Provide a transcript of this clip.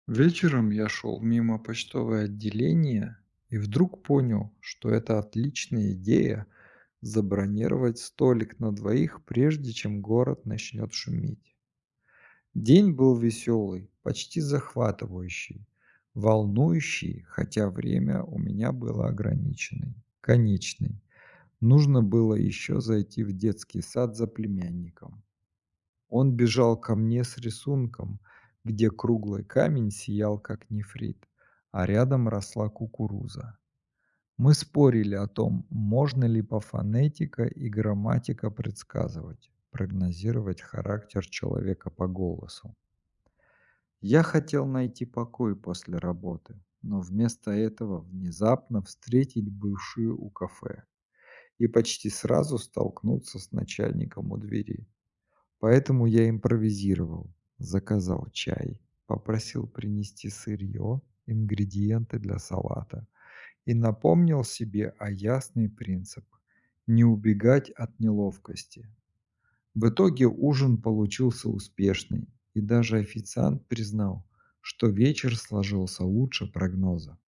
Вечером я шел мимо почтовое отделение и вдруг понял, что это отличная идея забронировать столик на двоих, прежде чем город начнет шуметь. День был веселый, почти захватывающий, волнующий, хотя время у меня было ограниченное, конечный. Нужно было еще зайти в детский сад за племянником. Он бежал ко мне с рисунком, где круглый камень сиял, как нефрит, а рядом росла кукуруза. Мы спорили о том, можно ли по фонетика и грамматика предсказывать, прогнозировать характер человека по голосу. Я хотел найти покой после работы, но вместо этого внезапно встретить бывшую у кафе и почти сразу столкнуться с начальником у двери. Поэтому я импровизировал, заказал чай, попросил принести сырье, ингредиенты для салата и напомнил себе о ясный принцип– не убегать от неловкости. В итоге ужин получился успешный, и даже официант признал, что вечер сложился лучше прогноза.